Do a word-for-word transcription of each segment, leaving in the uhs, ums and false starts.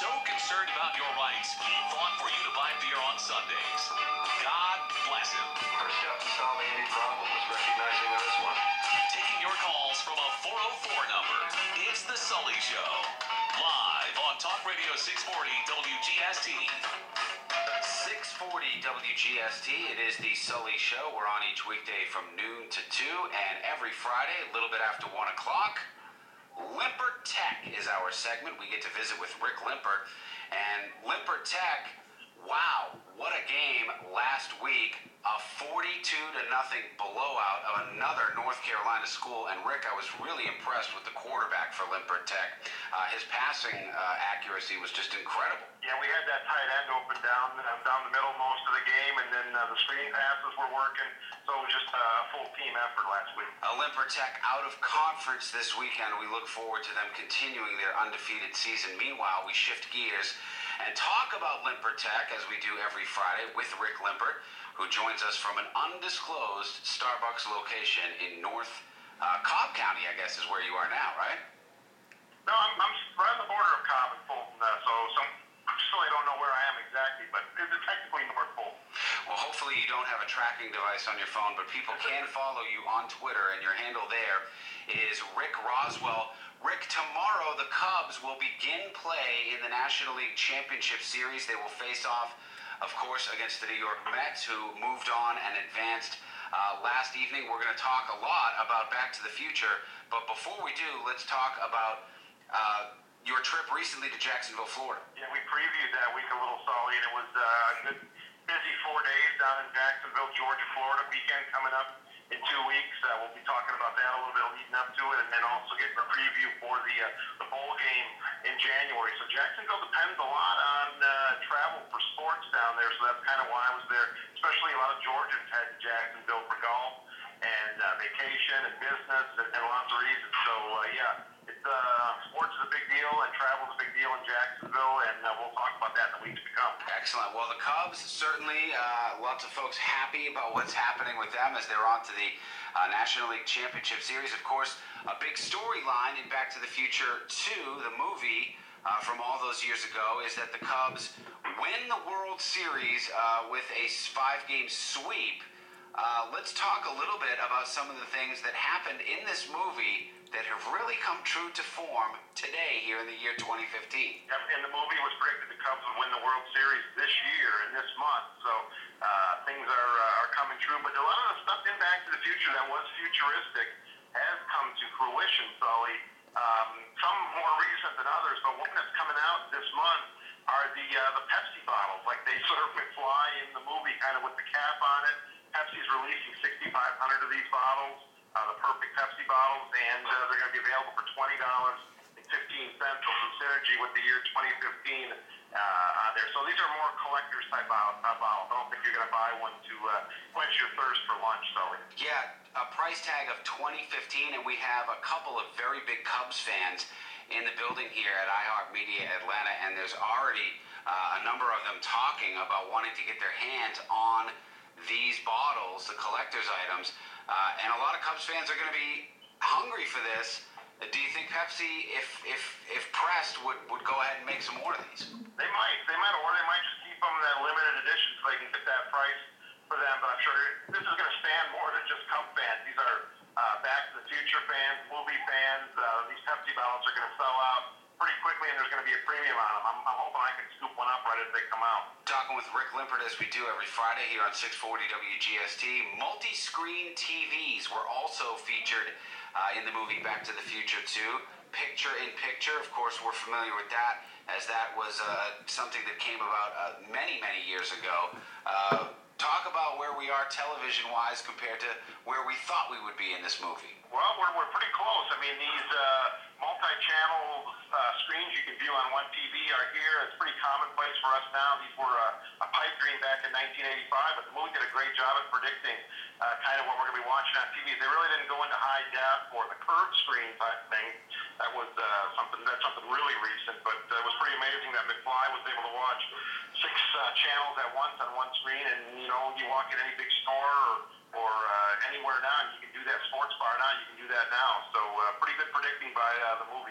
so concerned about your rights, he fought for you to buy beer on Sundays. God bless him. First step to solving any problem is recognizing there is one. Taking your calls from a four oh four number, it's The Sully Show. Live on Talk Radio six forty W G S T. six forty W G S T, it is The Sully Show. We're on each weekday from noon to two, and every Friday, a little bit after one o'clock, Limpert Tech is our segment. We get to visit with Rick Limpert. And Limpert Tech, wow, what a game last week. A forty-two to nothing blowout of another North Carolina school. And Rick, I was really impressed with the quarterback for Limpert Tech. Uh, his passing uh, accuracy was just incredible. Yeah, we had that tight end open down uh, down the middle most of the game, and then uh, the screen passes were working. So it was just a full team effort last week. Uh, Limpert Tech out of conference this weekend. We look forward to them continuing their undefeated season. Meanwhile, we shift gears and talk about Limpert Tech, as we do every Friday, with Rick Limpert, who joins us from an undisclosed Starbucks location in North uh, Cobb County, I guess is where you are now, right? No, I'm, I'm right on the border of Cobb and Fulton, uh, so some, still I don't know where I am exactly, but it's technically North Fulton. Well, hopefully you don't have a tracking device on your phone, but people can follow you on Twitter, and your handle there is Rick Roswell. Rick, tomorrow the Cubs will begin play in the National League Championship Series. They will face off, of course, against the New York Mets, who moved on and advanced uh, last evening. We're going to talk a lot about Back to the Future, but before we do, let's talk about uh, your trip recently to Jacksonville, Florida. Yeah, we previewed that week a little, Sully, and it was uh, a good, busy four days down in Jacksonville, Georgia, Florida. Weekend coming up in two weeks. Uh, we'll be talking about that a little bit leading up to it, and then also getting a preview for the uh, the bowl game in January. So Jacksonville depends a lot on uh, travel for sports down there, so that's kind of why I was there. Especially a lot of Georgians head to Jacksonville for golf and uh, vacation and business and, and lots of reasons. So uh, yeah. It's, uh, sports is a big deal, and travel is a big deal in Jacksonville, and uh, we'll talk about that in the weeks to come. Excellent. Well, the Cubs, certainly uh, lots of folks happy about what's happening with them as they're on to the uh, National League Championship Series. Of course, a big storyline in Back to the Future two, the movie uh, from all those years ago, is that the Cubs win the World Series uh, with a five-game sweep. Uh, let's talk a little bit about some of the things that happened in this movie that have really come true to form today here in the year twenty fifteen. Yep, and the movie was predicted the Cubs would win the World Series this year and this month, so uh, things are uh, are coming true. But a lot of the stuff in Back to the Future that was futuristic has come to fruition, Sully. Um, some more recent than others, but one that's coming out this month are the uh, the Pepsi bottles. Like they sort of McFly in the movie, kind of with the cap on it. Pepsi's releasing sixty-five hundred of these bottles. Uh, the perfect Pepsi bottles, and uh, they're going to be available for twenty dollars and fifteen cents, so some synergy with the year twenty fifteen uh, on there. So these are more collector's type bottles. Uh, bottles. I don't think you're going to buy one to uh, quench your thirst for lunch, Sully. Yeah, a price tag of twenty fifteen, and we have a couple of very big Cubs fans in the building here at iHeartMedia Atlanta, and there's already uh, a number of them talking about wanting to get their hands on these bottles, the collector's items. Uh, and a lot of Cubs fans are going to be hungry for this. Uh, do you think Pepsi, if if if pressed, would, would go ahead and make some more of these? They might. They might, or they might just keep them in that limited edition so they can get that price for them. But I'm sure this is going to span more than just Cub fans. These are uh, Back to the Future fans, movie fans. Uh, these Pepsi bottles are going to sell out pretty quickly, and there's going to be a premium on them. I'm, I'm hoping I can scoop one up right as they come out. Talking with Rick Limpert, as we do every Friday here on six forty W G S T. Multi-screen T Vs were also featured uh, in the movie Back to the Future two. Picture-in-picture, of course, we're familiar with that, as that was uh, something that came about uh, many, many years ago. Uh, talk about where we are television-wise compared to where we thought we would be in this movie. Well, we're, we're pretty close. I mean, these uh, multi-channel uh, screens you can view on one T V are here. It's pretty commonplace for us now. These were uh, a pipe dream back in nineteen eighty-five, but the movie did a great job at predicting uh, kind of what we're going to be watching on T V. They really didn't go into high def or the curved screen type thing. That was uh, something that's something really recent, but uh, it was pretty amazing that McFly was able to watch six uh, channels at once on one screen. And you know, you walk in any big store or or uh, anywhere now, you can do that sports bar now. You can do that now. So uh, pretty good predicting by uh, the movie. We have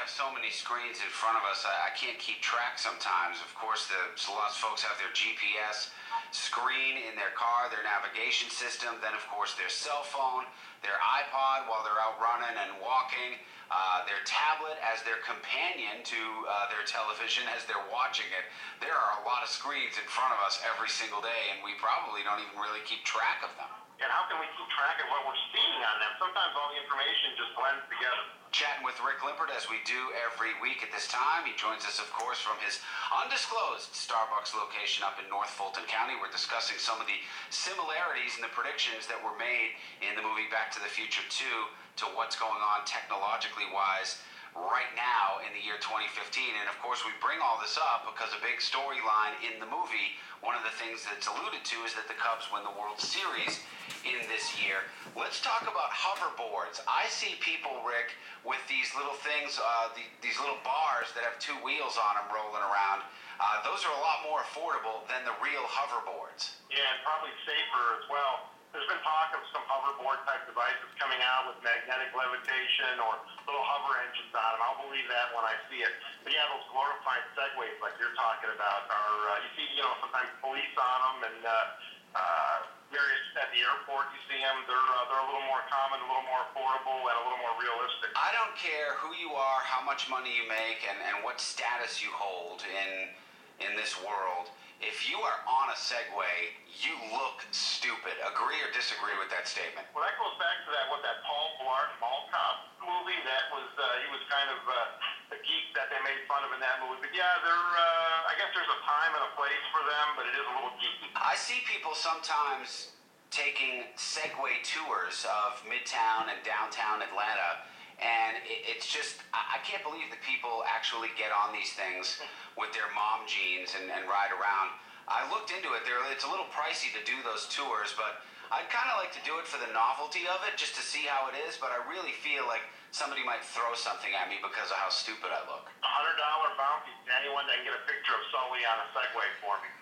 have so many screens in front of us, I, I can't keep track sometimes. Of course, the, so lots of folks have their G P S screen in their car, their navigation system, then of course their cell phone, their iPod while they're out running and walking, uh, their tablet as their companion to uh, their television as they're watching it. There are a lot of screens in front of us every single day, and we probably don't even really keep track of them. And how can we keep track of what we're seeing on them? Sometimes all the information just blends together. Chatting with Rick Limpert as we do every week at this time. He joins us, of course, from his undisclosed Starbucks location up in North Fulton County. We're discussing some of the similarities and the predictions that were made in the movie Back to the Future two to what's going on technologically wise right now in the year twenty fifteen. And of course, we bring all this up because a big storyline in the movie, one of the things that's alluded to is that the Cubs win the World Series in this year. Let's talk about hoverboards. I see people, Rick, with these little things, uh, the, these little bars that have two wheels on them rolling around. Uh, those are a lot more affordable than the real hoverboards. Yeah, and probably safer as well. There's been talk of some hoverboard type devices coming out with magnetic levitation or little hover engines on them. I'll believe that when I see it. But yeah, those glorified Segways like you're talking about are, uh, you see, you know, sometimes police on them and uh, uh, various at the airport you see them. They're, uh, they're a little more common, a little more affordable, and a little more realistic. I don't care who you are, how much money you make, and, and what status you hold in in this world. If you are on a Segway, you look stupid. Agree or disagree with that statement? Well, that goes back to that, what, that Paul Blart Mall Cop movie. That was, uh, he was kind of uh, a geek that they made fun of in that movie. But yeah, they're, uh, I guess there's a time and a place for them, but it is a little geeky. I see people sometimes taking Segway tours of Midtown and downtown Atlanta, and it, it's just, I, I can't believe that people actually get on these things with their mom jeans and, and ride around. I looked into it. There, it's a little pricey to do those tours, but I'd kind of like to do it for the novelty of it, just to see how it is, but I really feel like somebody might throw something at me because of how stupid I look. A hundred dollar bounty to anyone that can get a picture of Sully on a Segway for me.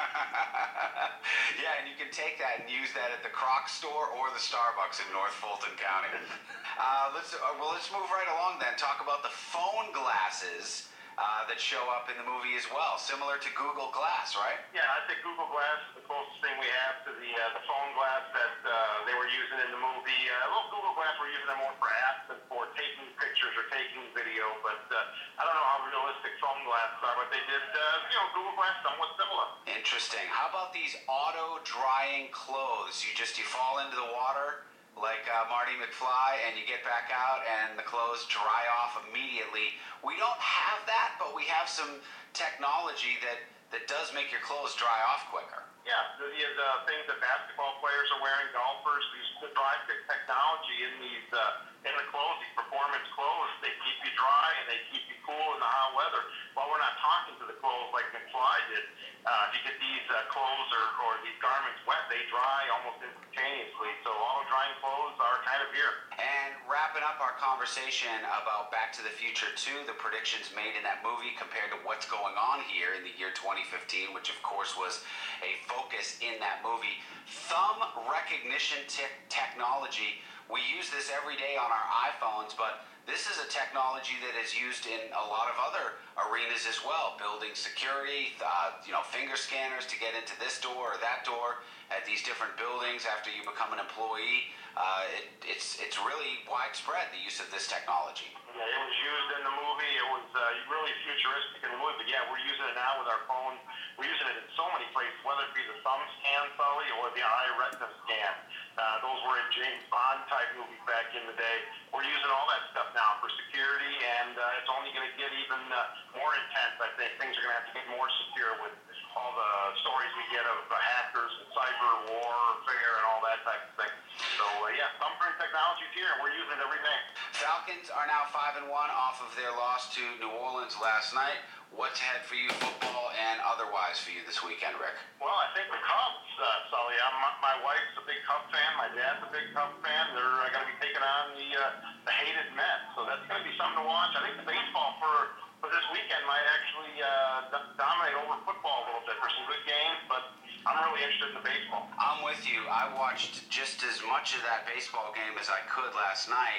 Yeah, and you can take that and use that at the Crocs store or the Starbucks in North Fulton County. Uh, let's uh, well, let's move right along then. Talk about the phone glasses uh, that show up in the movie as well, similar to Google Glass, right? Yeah, I think Google Glass is the closest thing we have to the uh, the phone glass that uh, they were using in the movie. Uh, well, Google Glass, we're using them more for apps than for taking pictures or taking video, but uh, I don't know how realistic phone glasses are, but they did, uh, you know, Google Glass somewhat similar. Interesting. How about these auto drying clothes? You just, you fall into the water like uh, Marty McFly, and you get back out and the clothes dry off immediately. We don't have that, but we have some technology that, that does make your clothes dry off quicker. Yeah, the, the, the things that basketball players are wearing, golfers, these the dry fit technology in these uh, in the clothes, these performance clothes, they keep you dry and they keep you cool in the hot weather. While we're not talking to the clothes like McFly did, uh, if you get these uh, clothes or, or these garments wet, they dry almost instantaneously. So auto drying clothes are kind of here. And wrapping up our conversation about Back to the Future two, the predictions made in that movie compared to what's going on here in the year twenty fifteen, which of course was a focus in that movie. Thumb recognition te- technology. We use this every day on our iPhones, but this is a technology that is used in a lot of other arenas as well. Building security, uh, you know, finger scanners to get into this door or that door at these different buildings after you become an employee. Uh, it, it's it's really widespread, the use of this technology. Yeah, it was used in the movie. It was uh, really futuristic in the movie. But yeah, we're using it now with our phone. We're using it in so many places, whether it be the thumb scan, Sully, or the eye retina scan. Uh, those were in James Bond type movies back in the day. We're using all that stuff now for security, and uh, it's only going to get even uh, more intense. I think things are going to have to get more secure with all the stories we get of uh, hackers and cyber warfare and all that type of thing. So uh, yeah, thumbprint technology's here, and we're using it every day. Falcons are now five and one off of their loss to New Orleans last night. What's ahead for you, football and otherwise, for you this weekend, Rick? Well, I think the Cubs, uh, Sully. I'm, my, my wife's a big Cub fan. My dad's a big Cub fan. They're uh, going to be taking on the uh, the hated Mets, so that's going to be something to watch. I think the baseball for for this weekend might actually uh, do- dominate over football a little bit. There's some good games, but I'm really interested in the baseball. I'm with you. I watched just as much of that baseball game as I could last night.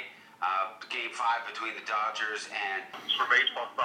uh, Game five between the Dodgers and For baseball.